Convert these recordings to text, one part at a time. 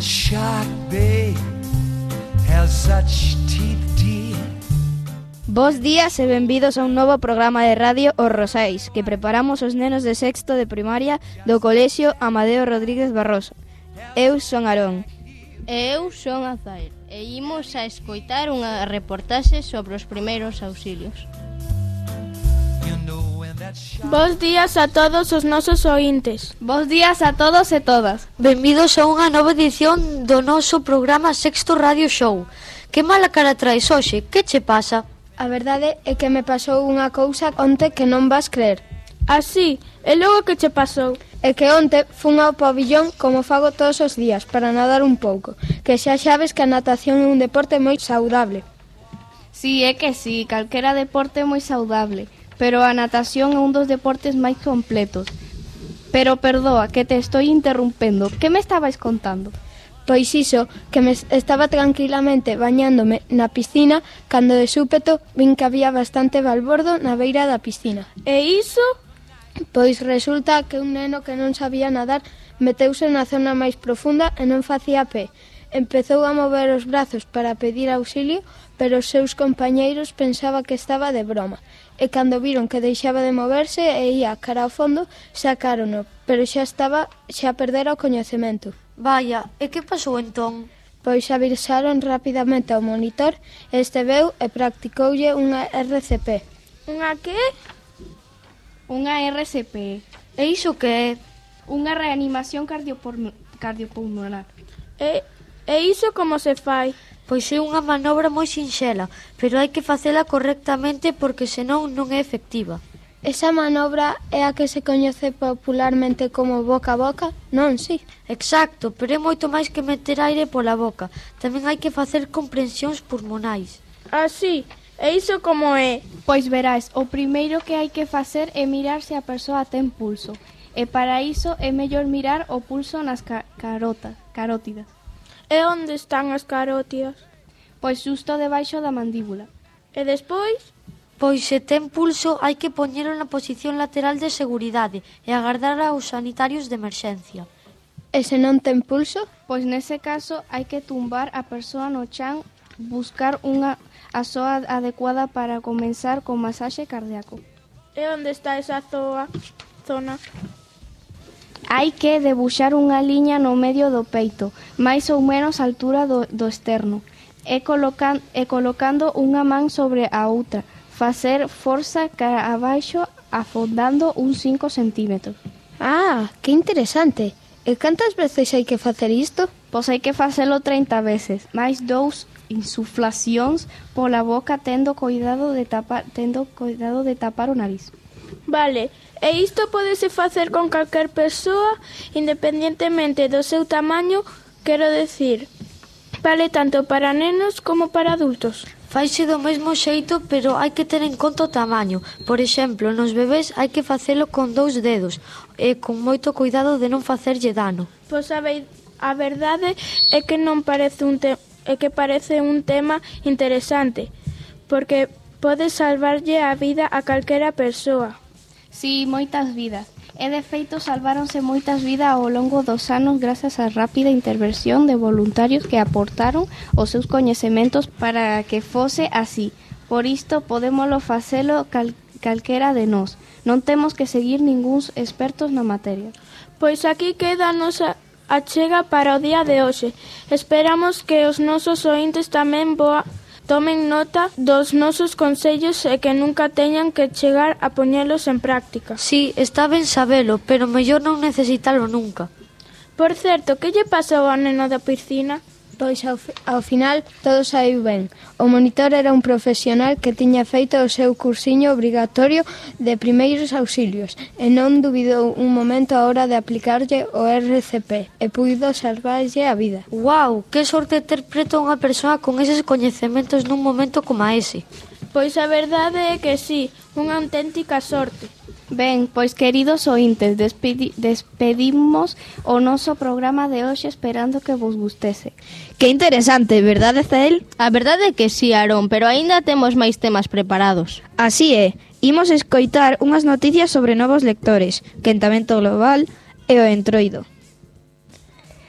shark, babe, has such teeth, dear. Bos días e benvidos a un novo programa de radio Os Rosais que preparamos os nenos de sexto de primaria do Colexio Amadeo Rodríguez Barroso. Eu son Aarón. E eu son Azael e imos a escoitar unha reportaxe sobre os primeiros auxilios. Bos días a todos os nosos ointes. Bos días a todos e todas. Benvidos a unha nova edición do noso programa Sexto Radio Show. Que mala cara traes hoxe? Que che pasa? A verdade é que me pasou unha cousa onte que non vas crer. Así, e logo que che pasou? É que onte fun ao pabillón como fago todos os días para nadar un pouco, que xa sabes que a natación é un deporte moi saudable. Si, é que si, calquera deporte é moi saudable, pero a natación é un dos deportes máis completos. Pero perdoa, que te estou interrompendo, que me estabais contando? Pois iso, que me estaba tranquilamente bañándome na piscina cando de súpeto vin que había bastante balbordo na beira da piscina. E iso? Pois resulta que un neno que non sabía nadar meteuse na zona máis profunda e non facía pé. Empezou a mover os brazos para pedir auxilio, pero os seus compañeiros pensaba que estaba de broma. E cando viron que deixaba de moverse e ia cara ao fondo, sacárono, pero xa perdera o coñecemento. Vaya, e que pasou entón? Pois avisaron rapidamente ao monitor, este veu e practicoulle unha RCP. Unha que? Unha RCP. E iso que é? Unha reanimación cardiopulmonar. E iso como se fai? Pois é unha manobra moi sinxela, pero hai que facela correctamente porque senón non é efectiva. Esa manobra é a que se coñece popularmente como boca a boca, non, si? Exacto, pero é moito máis que meter aire pola boca. Tamén hai que facer comprensións pulmonais. Así, e iso como é? Pois verás, o primeiro que hai que facer é mirar se a persoa ten pulso. E para iso é mellor mirar o pulso nas carótidas. E onde están as carótidas? Pois xusto debaixo da mandíbula. E despois? Pois se ten pulso hai que poñelo na posición lateral de seguridade e agardar aos sanitarios de emerxencia. E se non ten pulso? Pois nese caso hai que tumbar a persoa no chan, buscar unha zoa adecuada para comenzar con masaxe cardíaco. E onde está esa zona? Hai que debuxar unha liña no medio do peito, máis ou menos a altura do externo, e colocando unha man sobre a outra, facer forza cara abaixo afondando uns 5 centímetros. Ah, que interesante! E cantas veces hai que facer isto? Pois hai que facelo 30 veces, máis 2 insuflacións pola boca tendo cuidado de tapar o nariz. Vale, e isto pódese facer con calquer persoa, independentemente do seu tamaño, quero decir, vale tanto para nenos como para adultos. Faise do mesmo xeito, pero hai que ter en conta o tamaño. Por exemplo, nos bebés hai que facelo con 2 dedos e con moito cuidado de non facerlle dano. Pois a verdade é que parece un tema interesante, porque pode salvarlle a vida a calquera persoa. Si, moitas vidas. E de feito salváronse moitas vidas ao longo dos anos grazas á rápida intervención de voluntarios que aportaron os seus coñecementos para que fose así. Por isto podémolo facelo calquera de nós. Non temos que seguir ninguns expertos na materia. Pois aquí queda a nosa achega para o día de hoxe. Esperamos que os nosos ointes tamén tomen nota dos nosos consellos e que nunca teñan que chegar a poñelos en práctica. Sí, está ben sabelo, pero mellor non necesitalo nunca. Por certo, que lle pasou ao neno da piscina? Pois ao final todo saiu ben. O monitor era un profesional que tiña feito o seu cursiño obrigatorio de primeiros auxilios e non dubidou un momento a hora de aplicarlle o RCP e puido salvarlle a vida. Guau, que sorte ter preto a unha persoa con eses coñecementos nun momento como ese. Pois a verdade é que sí, unha auténtica sorte. Ben, pois queridos ointes, despedimos o noso programa de hoxe esperando que vos gustese. Que interesante, verdade, Zael? A verdade é que sí, Aarón, pero aínda temos máis temas preparados. Así é, imos escoitar unhas noticias sobre novos lectores, quentamento global e o entroido.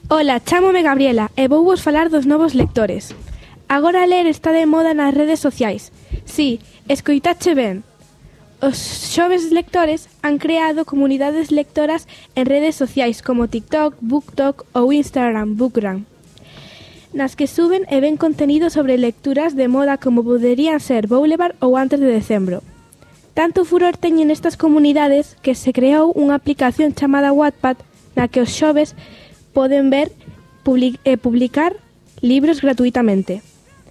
Ola, chámome Gabriela e vou vos falar dos novos lectores. Agora ler está de moda nas redes sociais. Sí, escoitache ben. Os xoves lectores han creado comunidades lectoras en redes sociais como TikTok, BookTok ou Instagram, Bookgram, nas que suben e ven contenido sobre lecturas de moda como poderían ser Boulevard ou Antes de Decembro. Tanto furor teñen estas comunidades que se creou unha aplicación chamada Wattpad na que os xoves poden ver e publicar libros gratuitamente.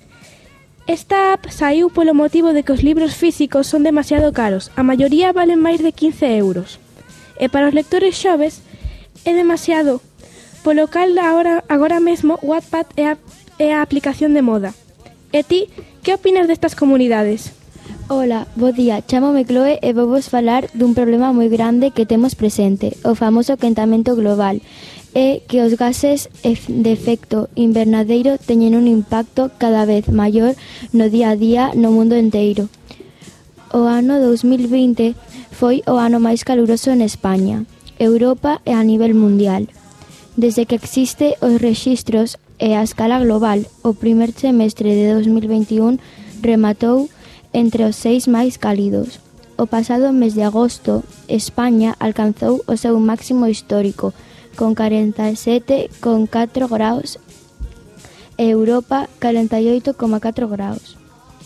Esta app saiu polo motivo de que os libros físicos son demasiado caros, a maioría valen máis de 15 euros. E para os lectores xoves é demasiado, polo cal agora mesmo Wattpad é a aplicación de moda. E ti, que opinas destas comunidades? Ola, bo día, chámome Chloe e vou vos falar dun problema moi grande que temos presente, o famoso quentamento global, e que os gases de efecto invernadeiro teñen un impacto cada vez maior no día a día no mundo enteiro. O ano 2020 foi o ano máis caluroso en España, Europa e a nivel mundial. Desde que existe os rexistros e a escala global, o primer semestre de 2021 rematou entre os 6 máis cálidos. O pasado mes de agosto, España alcanzou o seu máximo histórico, con 47,4 graus, e Europa 48,4 graus.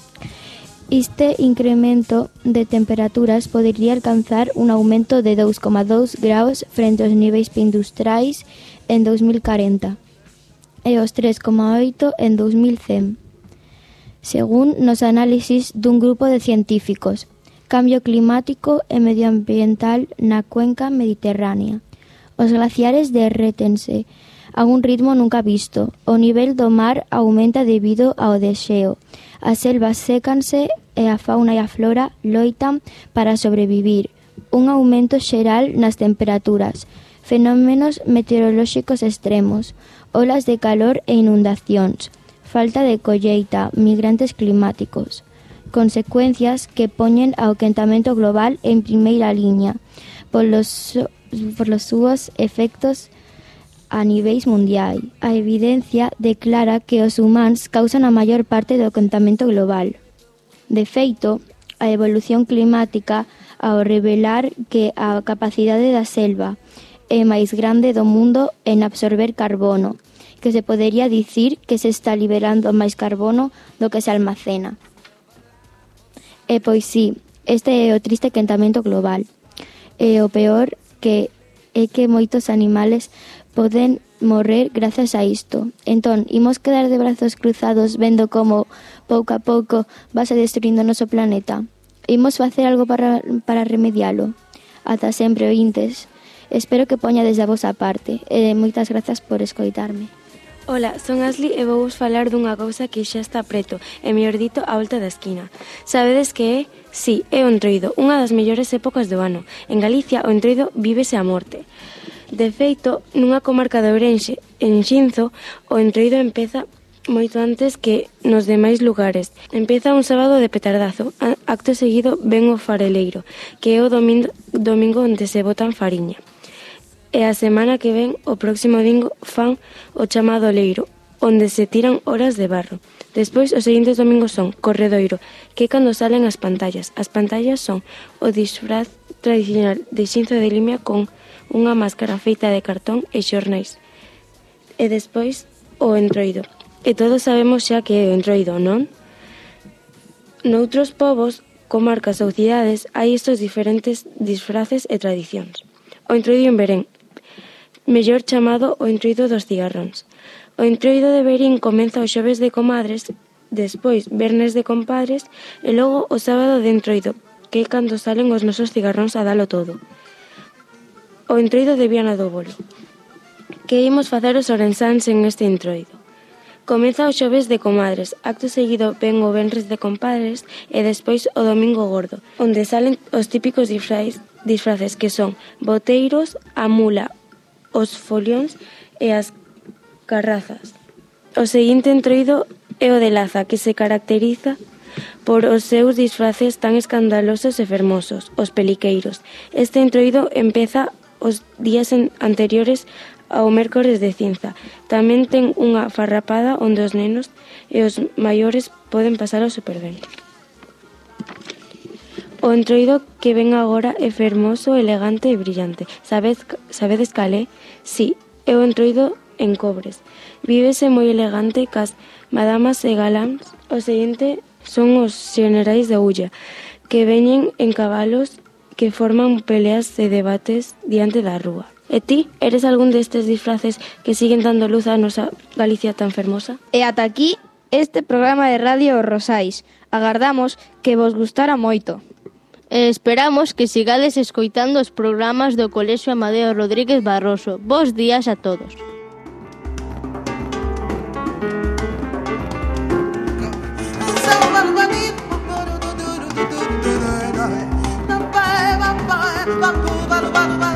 Este incremento de temperaturas podería alcanzar un aumento de 2,2 graus frente aos niveis preindustriais en 2040 e os 3,8 en 2100. Según nos análisis dun grupo de científicos, Cambio Climático e Medioambiental na Cuenca Mediterránea. Os glaciares derrétense a un ritmo nunca visto. O nivel do mar aumenta debido ao desxeo. As selvas sécanse e a fauna e a flora loitan para sobrevivir. Un aumento xeral nas temperaturas. Fenómenos meteorolóxicos extremos. Olas de calor e inundacións. Falta de colleita, migrantes climáticos, consecuencias que poñen ao quentamento global en primeira liña por los súos efectos a niveis mundial. A evidencia declara que os humanos causan a maior parte do quentamento global. De feito, a evolución climática, ao revelar que a capacidade da selva é máis grande do mundo en absorber carbono, que se podería dicir que se está liberando máis carbono do que se almacena. E pois sí, este é o triste quentamento global. E o peor é que moitos animales poden morrer grazas a isto. Entón, imos quedar de brazos cruzados vendo como, pouco a pouco, vase destruindo o noso planeta? Imos facer algo para remedialo? Ata sempre, ointes. Espero que poñades da vosa parte. E moitas grazas por escoitarme. Ola, son Asli e vou vos falar dunha cousa que xa está preto, e mellor dito, a volta da esquina. Sabedes que é? Si, é o entroido, unha das mellores épocas do ano. En Galicia, o entroido vívese a morte. De feito, nunha comarca de Ourense, en Xinzo, o entroido empeza moito antes que nos demais lugares. Empeza un sábado de petardazo. Acto seguido ven o fareleiro, que é o domingo onde se botan fariña. E a semana que ven, o próximo domingo, fan o chamado leiro, onde se tiran horas de barro. Despois, os seguintes domingos son corredoiro, que é cando salen as pantallas. As pantallas son o disfraz tradicional de Xinzo de Limia con unha máscara feita de cartón e xornais. E despois, o entroido. E todos sabemos xa que é o entroido, non? Noutros povos, comarcas ou cidades, hai estes diferentes disfraces e tradicións. O entroido en Berén, mellor chamado o entroido dos cigarróns. O entroido de Verín comeza o xoves de comadres, despois vernes de compadres e logo o sábado de entroido, que é cando salen os nosos cigarróns a dalo todo. O entroido de Viana do Bolo. Que imos facer os orensáns en este entroido? Comeza o xoves de comadres, acto seguido ven o venres de compadres e despois o domingo gordo, onde salen os típicos disfraces que son boteiros, a mula, os folións e as carrazas. O seguinte entroido é o de Laza, que se caracteriza por os seus disfraces tan escandalosos e fermosos, os peliqueiros. Este entroido empeza os días anteriores ao mércores de cinza. Tamén ten unha farrapada onde os nenos e os maiores poden pasalo super ben. O entroido que ven agora é fermoso, elegante e brillante. Sabedes cal é? Si, é o entroido en Cobres. Vívese moi elegante cas madamas e galáns. O seguinte son os xenerais de Ulla, que veñen en cabalos que forman peleas e debates diante da rúa. E ti, eres algún destes disfraces que siguen dando luz á nosa Galicia tan fermosa? E ata aquí este programa de radio Os Rosais. Agardamos que vos gustara moito. E esperamos que sigades escoitando os programas do Colexio Amadeo Rodríguez Barroso. Bos días a todos. Ba ba ba ba ba ba ba ba